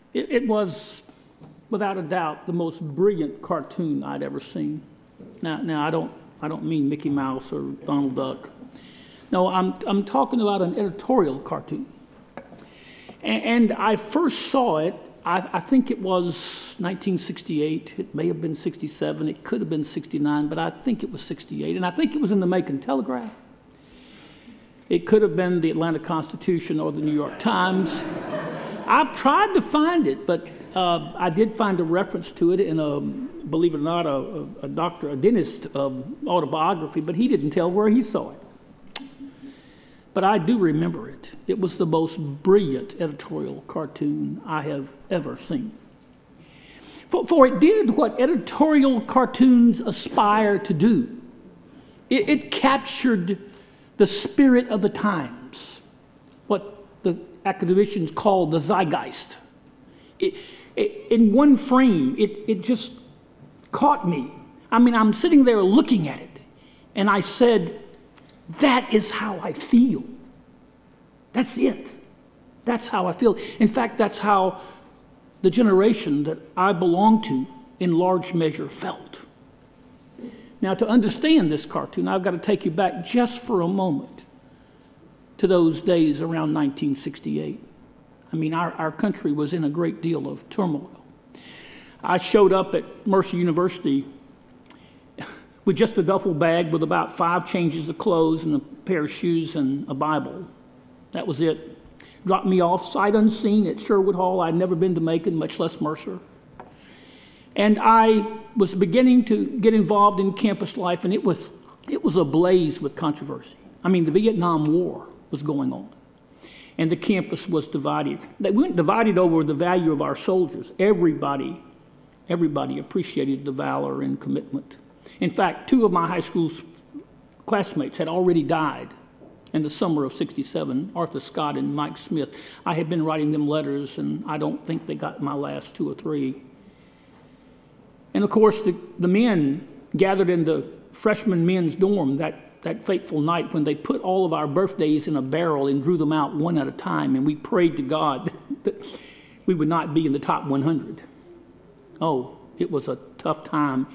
It was, without a doubt, the most brilliant cartoon I'd ever seen. Now I don't mean Mickey Mouse or Donald Duck. No, I'm talking about an editorial cartoon. And I first saw it, I think it was 1968. It may have been 67. It could have been 69, but I think it was 68. And I think it was in the Macon Telegraph. It could have been the Atlanta Constitution or the New York Times. I've tried to find it, but I did find a reference to it in a, believe it or not, a dentist autobiography, but he didn't tell where he saw it. But I do remember it. It was the most brilliant editorial cartoon I have ever seen. For it did what editorial cartoons aspire to do. It captured the spirit of the times, what the academicians call the zeitgeist. In one frame, it just caught me. I mean, I'm sitting there looking at it, and I said, that is how I feel. That's it. That's how I feel. In fact, that's how the generation that I belong to, in large measure, felt. Now, to understand this cartoon, I've got to take you back just for a moment to those days around 1968. I mean, our country was in a great deal of turmoil. I showed up at Mercer University with just a duffel bag with about 5 changes of clothes and a pair of shoes and a Bible. That was it. Dropped me off sight unseen at Sherwood Hall. I'd never been to Macon, much less Mercer. And I was beginning to get involved in campus life, and it was ablaze with controversy. I mean, the Vietnam War was going on, and the campus was divided. We weren't divided over the value of our soldiers. Everybody appreciated the valor and commitment. In fact, 2 of my high school classmates had already died in the summer of '67, Arthur Scott and Mike Smith. I had been writing them letters, and I don't think they got my last 2 or 3. And of course, the men gathered in the freshman men's dorm that fateful night when they put all of our birthdays in a barrel and drew them out one at a time, and we prayed to God that we would not be in the top 100. Oh, it was a tough time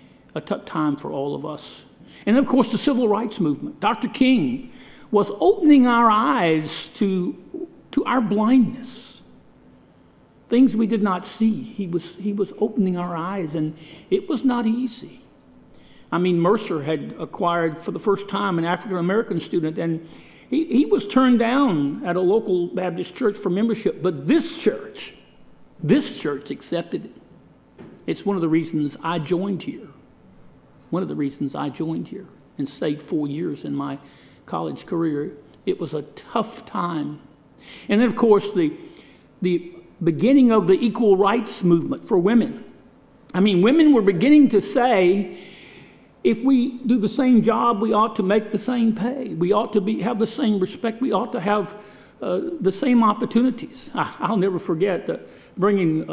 for all of us. And of course, the civil rights movement. Dr. King was opening our eyes to our blindness, things we did not see. He was opening our eyes, and it was not easy. I mean, Mercer had acquired for the first time an African-American student, and he was turned down at a local Baptist church for membership, but this church accepted it. It's one of the reasons I joined here. One of the reasons I joined here and stayed 4 years in my college career. It was a tough time. And then, of course, the beginning of the equal rights movement for women. I mean, women were beginning to say, if we do the same job, we ought to make the same pay. We ought to have the same respect. We ought to have the same opportunities. I'll never forget bringing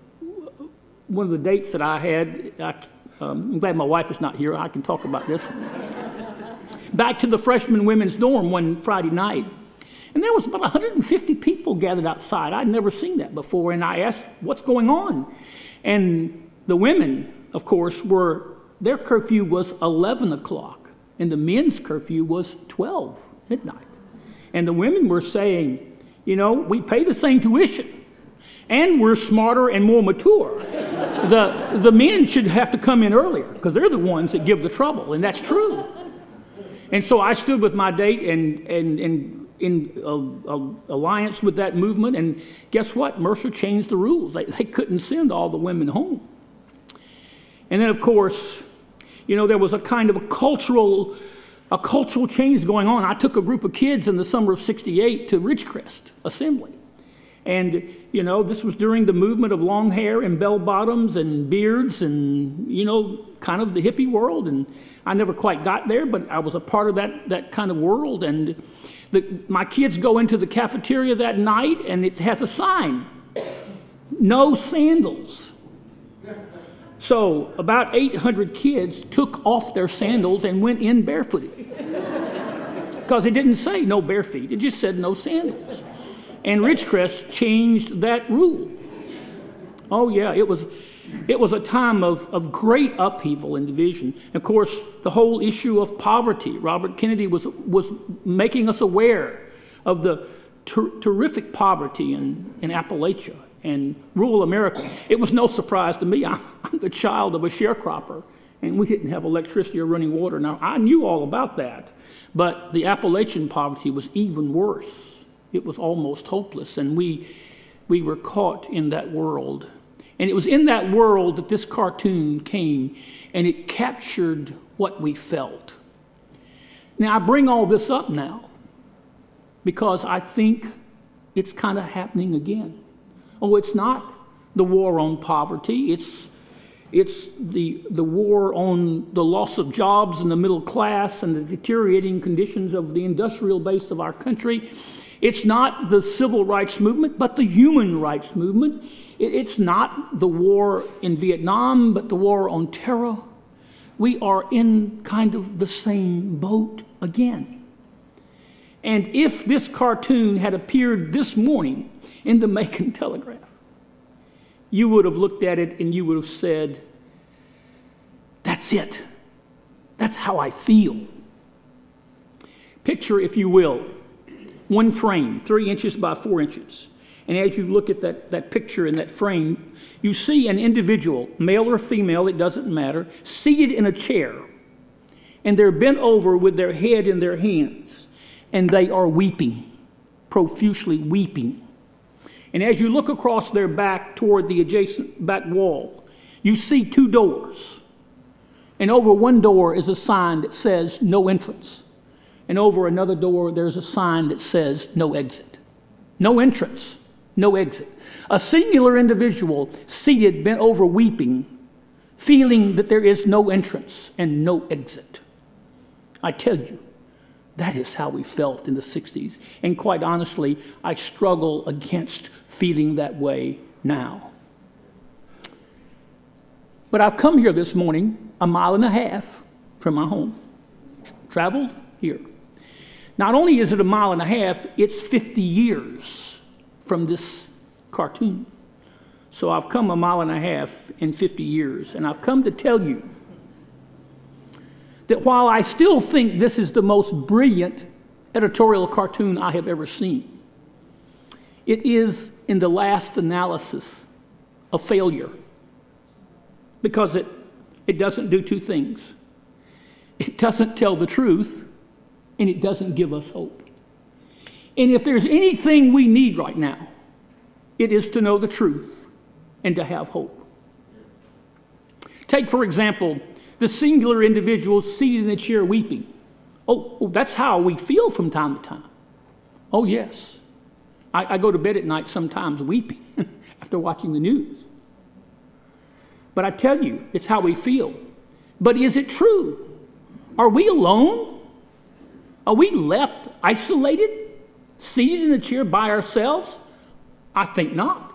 one of the dates that I had. I'm glad my wife is not here. I can talk about this. Back to the freshman women's dorm one Friday night. And there was about 150 people gathered outside. I'd never seen that before. And I asked, what's going on? And the women, of course, their curfew was 11 o'clock. And the men's curfew was 12 midnight. And the women were saying, we pay the same tuition. And we're smarter and more mature. The men should have to come in earlier because they're the ones that give the trouble. And that's true. And so I stood with my date and in alliance with that movement, and guess what? Mercer changed the rules. They couldn't send all the women home. And then, of course, there was a kind of a cultural change going on. I took a group of kids in the summer of '68 to Ridgecrest Assembly. And, this was during the movement of long hair and bell bottoms and beards and, kind of the hippie world. And I never quite got there, but I was a part of that kind of world. And my kids go into the cafeteria that night, and it has a sign, no sandals. So about 800 kids took off their sandals and went in barefooted. Because it didn't say no bare feet. It just said no sandals. And Ridgecrest changed that rule. Oh yeah, it was a time of great upheaval and division. Of course, the whole issue of poverty. Robert Kennedy was making us aware of the terrific poverty in Appalachia and rural America. It was no surprise to me. I'm the child of a sharecropper, and we didn't have electricity or running water. Now, I knew all about that, but the Appalachian poverty was even worse. It was almost hopeless, and we were caught in that world. And it was in that world that this cartoon came, and it captured what we felt. Now, I bring all this up now because I think it's kind of happening again. Oh, it's not the war on poverty. It's the war on the loss of jobs in the middle class and the deteriorating conditions of the industrial base of our country. It's not the civil rights movement, but the human rights movement. It's not the war in Vietnam, but the war on terror. We are in kind of the same boat again. And if this cartoon had appeared this morning in the Macon Telegraph, you would have looked at it and you would have said, that's it. That's how I feel. Picture, if you will, one frame, 3 inches by 4 inches. And as you look at that picture in that frame, you see an individual, male or female, it doesn't matter, seated in a chair. And they're bent over with their head in their hands. And they are weeping, profusely weeping. And as you look across their back toward the adjacent back wall, you see 2 doors. And over one door is a sign that says no entrance. And over another door, there's a sign that says no exit. No entrance, no exit. A singular individual seated, bent over, weeping, feeling that there is no entrance and no exit. I tell you, that is how we felt in the 60s. And quite honestly, I struggle against feeling that way now. But I've come here this morning, 1.5 miles from my home. Traveled here. Not only is it 1.5 miles, it's 50 years from this cartoon. So I've come 1.5 miles in 50 years, and I've come to tell you that while I still think this is the most brilliant editorial cartoon I have ever seen, it is, in the last analysis, a failure. Because it doesn't do 2 things. It doesn't tell the truth, and it doesn't give us hope. And if there's anything we need right now, it is to know the truth and to have hope. Take, for example, the singular individual seated in the chair weeping. Oh, that's how we feel from time to time. Oh, yes. I go to bed at night sometimes weeping after watching the news. But I tell you, it's how we feel. But is it true? Are we alone? Are we left isolated, seated in a chair by ourselves? I think not.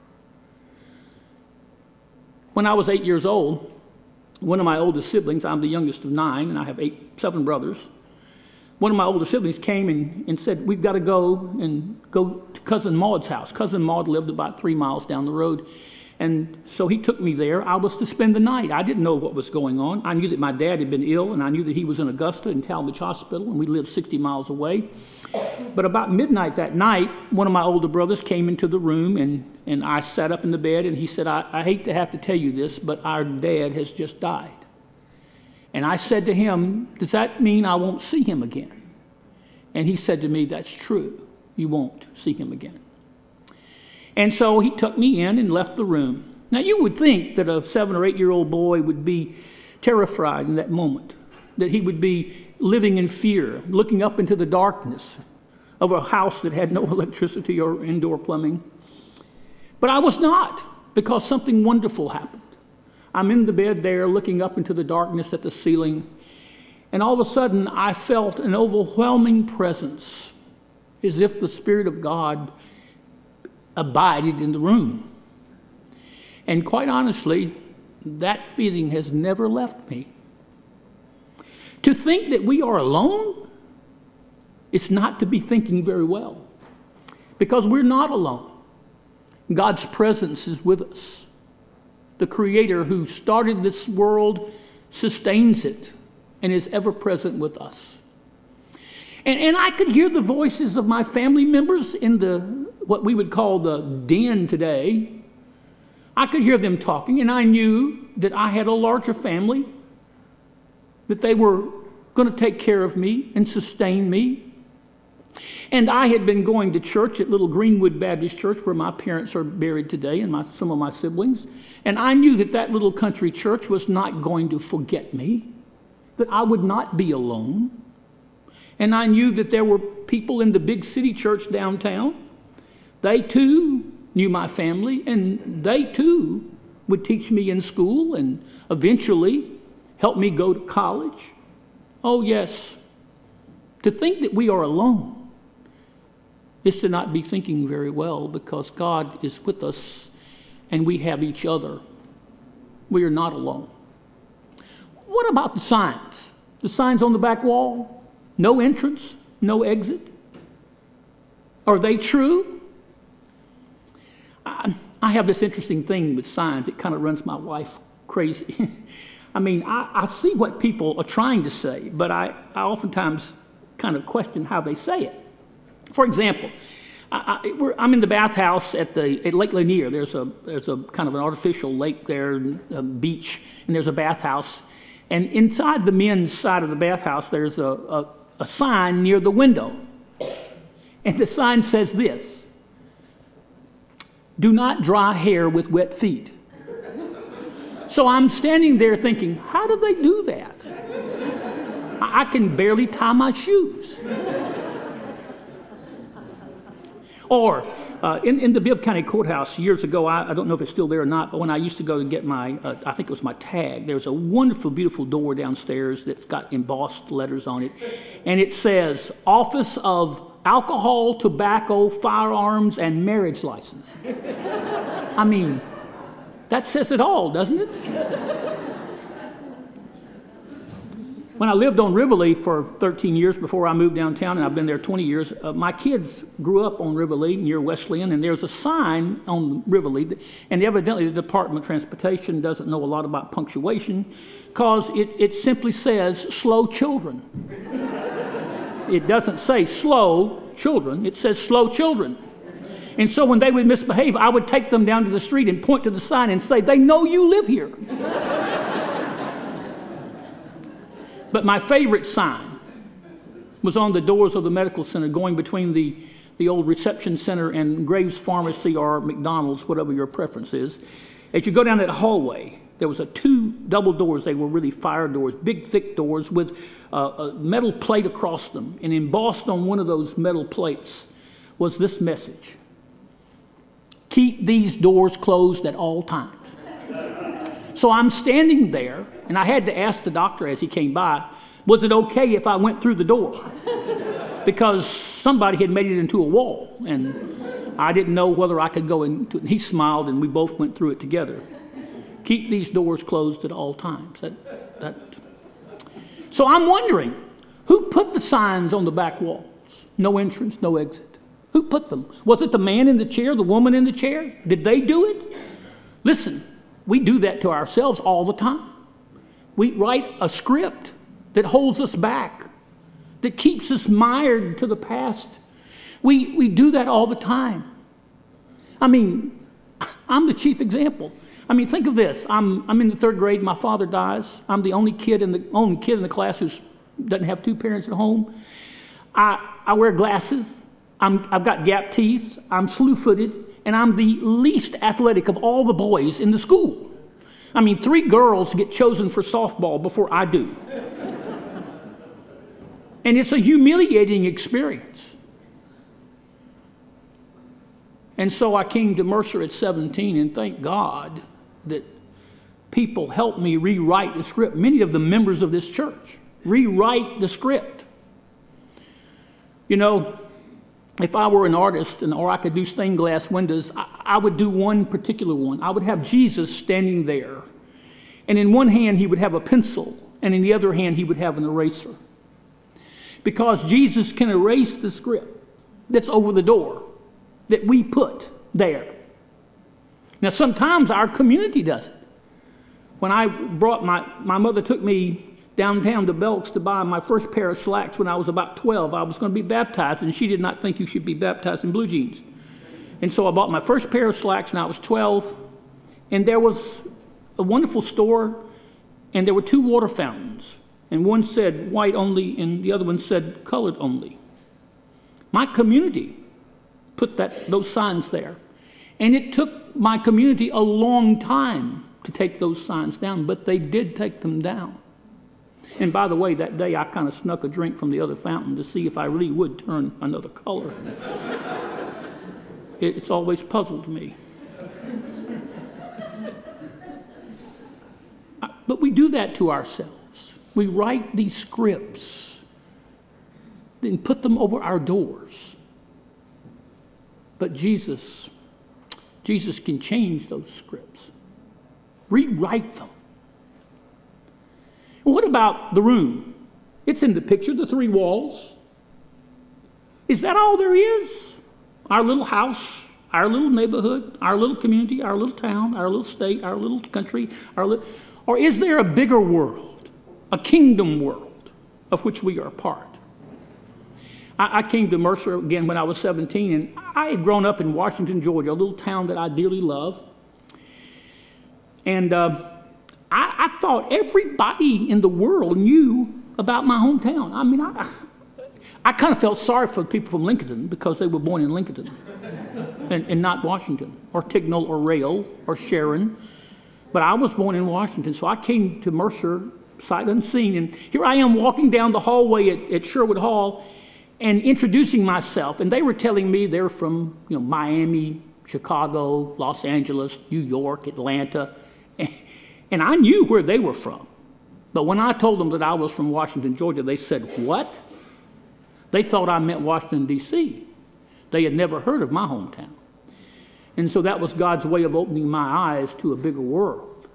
When I was 8 years old, one of my oldest siblings, I'm the youngest of 9, and I have 7 brothers. One of my older siblings came and said, we've got to go to Cousin Maud's house. Cousin Maud lived about 3 miles down the road. And so he took me there. I was to spend the night. I didn't know what was going on. I knew that my dad had been ill, and I knew that he was in Augusta in Talmadge Hospital, and we lived 60 miles away. But about midnight that night, one of my older brothers came into the room, and I sat up in the bed, and he said, I hate to have to tell you this, but our dad has just died. And I said to him, does that mean I won't see him again? And he said to me, that's true. You won't see him again. And so he took me in and left the room. Now, you would think that a 7 or 8 year old boy would be terrified in that moment, that he would be living in fear, looking up into the darkness of a house that had no electricity or indoor plumbing. But I was not, because something wonderful happened. I'm in the bed there looking up into the darkness at the ceiling, and all of a sudden I felt an overwhelming presence, as if the Spirit of God abided in the room. And quite honestly, that feeling has never left me. To think that we are alone, it's not to be thinking very well, because we're not alone. God's presence is with us. The Creator who started this world sustains it and is ever present with us. And I could hear the voices of my family members in what we would call the den today. I could hear them talking, and I knew that I had a larger family, that they were going to take care of me and sustain me. And I had been going to church at Little Greenwood Baptist Church, where my parents are buried today, and some of my siblings. And I knew that little country church was not going to forget me, that I would not be alone. And I knew that there were people in the big city church downtown. They too knew my family, and they too would teach me in school and eventually help me go to college. Oh yes, to think that we are alone is to not be thinking very well, because God is with us and we have each other. We are not alone. What about the signs? The signs on the back wall? No entrance, no exit. Are they true? I have this interesting thing with signs. It kind of runs my wife crazy. I mean, I see what people are trying to say, but I oftentimes kind of question how they say it. For example, I'm in the bathhouse at Lake Lanier. There's a kind of an artificial lake there, a beach, and there's a bathhouse. And inside the men's side of the bathhouse, there's a sign near the window. And the sign says this: "Do not dry hair with wet feet." So I'm standing there thinking, how do they do that? I can barely tie my shoes. Or in the Bibb County Courthouse years ago, I don't know if it's still there or not, but when I used to go to get my, I think it was my tag, there's a wonderful, beautiful door downstairs that's got embossed letters on it. And it says, "Office of Alcohol, Tobacco, Firearms, and Marriage License." I mean, that says it all, doesn't it? When I lived on Rivoli for 13 years before I moved downtown, and I've been there 20 years, my kids grew up on Rivoli near Wesleyan, and there's a sign on Rivoli, and evidently the Department of Transportation doesn't know a lot about punctuation, because it simply says "slow children." It doesn't say "slow children," it says "slow children." And so when they would misbehave, I would take them down to the street and point to the sign and say, "They know you live here." But my favorite sign was on the doors of the medical center going between the old reception center and Graves Pharmacy or McDonald's, whatever your preference is. As you go down that hallway, there was two double doors. They were really fire doors, big, thick doors with a metal plate across them. And embossed on one of those metal plates was this message: "Keep these doors closed at all times." So I'm standing there, and I had to ask the doctor as he came by, was it okay if I went through the door? Because somebody had made it into a wall, and I didn't know whether I could go into it. And he smiled, and we both went through it together. Keep these doors closed at all times. So I'm wondering, who put the signs on the back walls? No entrance, no exit. Who put them? Was it the man in the chair, the woman in the chair? Did they do it? Listen, we do that to ourselves all the time. We write a script that holds us back, that keeps us mired to the past. We do that all the time. I mean, I'm the chief example. I mean, think of this. I'm in the 3rd grade. My father dies. I'm the only kid in the class who doesn't have two parents at home. I wear glasses. I've got gap teeth. I'm slew-footed. And I'm the least athletic of all the boys in the school. I mean, 3 girls get chosen for softball before I do. And it's a humiliating experience. And so I came to Mercer at 17, and thank God that people helped me rewrite the script. Many of the members of this church rewrite the script. You know, if I were an artist or I could do stained glass windows, I would do one particular one. I would have Jesus standing there. And in one hand, he would have a pencil. And in the other hand, he would have an eraser. Because Jesus can erase the script that's over the door that we put there. Now, sometimes our community does it. When I brought my mother took me downtown to Belk's to buy my first pair of slacks when I was about 12. I was going to be baptized, and she did not think you should be baptized in blue jeans. And so I bought my first pair of slacks, and I was 12. And there was a wonderful store, and there were 2 water fountains. And one said white only, and the other one said colored only. My community put those signs there. And it took my community a long time to take those signs down, but they did take them down. And by the way, that day I kind of snuck a drink from the other fountain to see if I really would turn another color. It's always puzzled me. But we do that to ourselves. We write these scripts and put them over our doors. But Jesus can change those scripts, rewrite them. What about the room? It's in the picture, the 3 walls. Is that all there is? Our little house, our little neighborhood, our little community, our little town, our little state, our little country, or is there a bigger world, a kingdom world of which we are a part? I came to Mercer again when I was 17, and I had grown up in Washington, Georgia, a little town that I dearly love. And I thought everybody in the world knew about my hometown. I mean, I kind of felt sorry for the people from Lincoln because they were born in Lincoln and not Washington or Tignall or Rail or Sharon. But I was born in Washington, so I came to Mercer sight unseen. And here I am walking down the hallway at Sherwood Hall and introducing myself. And they were telling me they're from Miami, Chicago, Los Angeles, New York, Atlanta. And I knew where they were from. But when I told them that I was from Washington, Georgia, they said, "What?" They thought I meant Washington, D.C. They had never heard of my hometown. And so that was God's way of opening my eyes to a bigger world.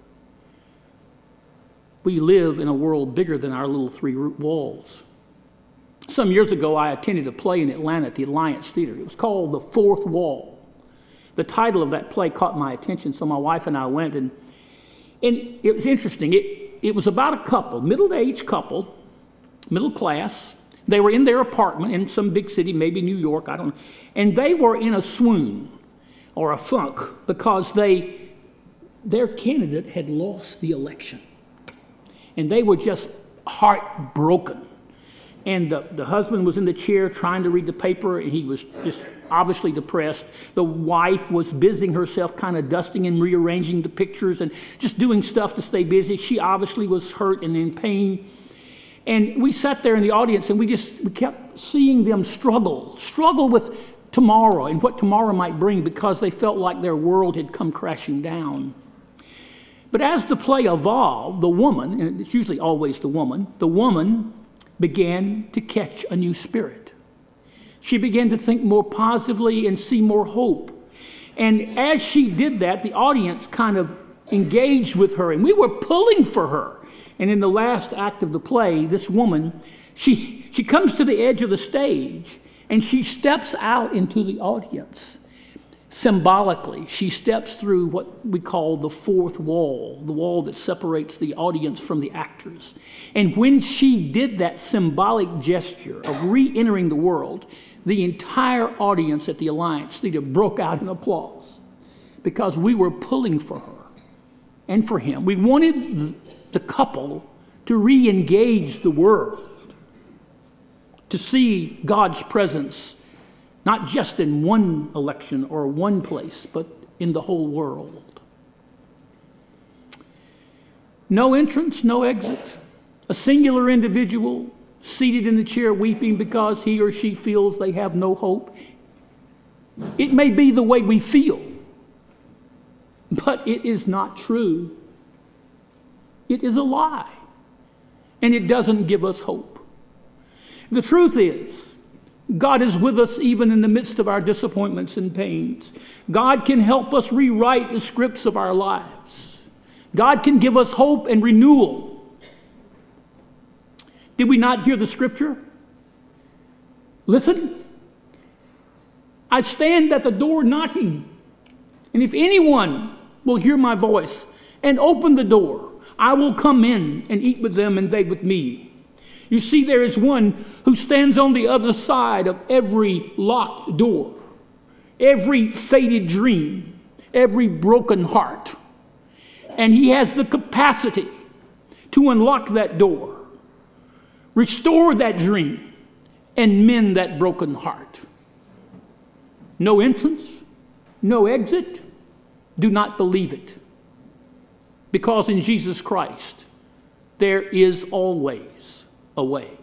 We live in a world bigger than our little 3 walls. Some years ago, I attended a play in Atlanta at the Alliance Theater. It was called The Fourth Wall. The title of that play caught my attention, so my wife and I went, and it was interesting. It was about a couple, middle-aged couple, middle class. They were in their apartment in some big city, maybe New York, I don't know. And they were in a swoon or a funk because their candidate had lost the election. And they were just heartbroken. And the husband was in the chair trying to read the paper, and he was just obviously depressed. The wife was busying herself, kind of dusting and rearranging the pictures and just doing stuff to stay busy. She obviously was hurt and in pain. And we sat there in the audience, and we kept seeing them struggle with tomorrow and what tomorrow might bring because they felt like their world had come crashing down. But as the play evolved, the woman, and it's usually always the woman began to catch a new spirit. She began to think more positively and see more hope. And as she did that, the audience kind of engaged with her, and we were pulling for her. And in the last act of the play, this woman, she comes to the edge of the stage, and she steps out into the audience. Symbolically, she steps through what we call the fourth wall, the wall that separates the audience from the actors. And when she did that symbolic gesture of re-entering the world, the entire audience at the Alliance Theater broke out in applause because we were pulling for her and for him. We wanted the couple to re-engage the world, to see God's presence not just in one election or one place, but in the whole world. No entrance, no exit. A singular individual seated in the chair weeping because he or she feels they have no hope. It may be the way we feel, but it is not true. It is a lie, and it doesn't give us hope. The truth is, God is with us even in the midst of our disappointments and pains. God can help us rewrite the scripts of our lives. God can give us hope and renewal. Did we not hear the scripture? Listen, I stand at the door knocking, and if anyone will hear my voice and open the door, I will come in and eat with them and they with me. You see, there is one who stands on the other side of every locked door, every faded dream, every broken heart. And he has the capacity to unlock that door, restore that dream, and mend that broken heart. No entrance, no exit. Do not believe it. Because in Jesus Christ, there is always a way.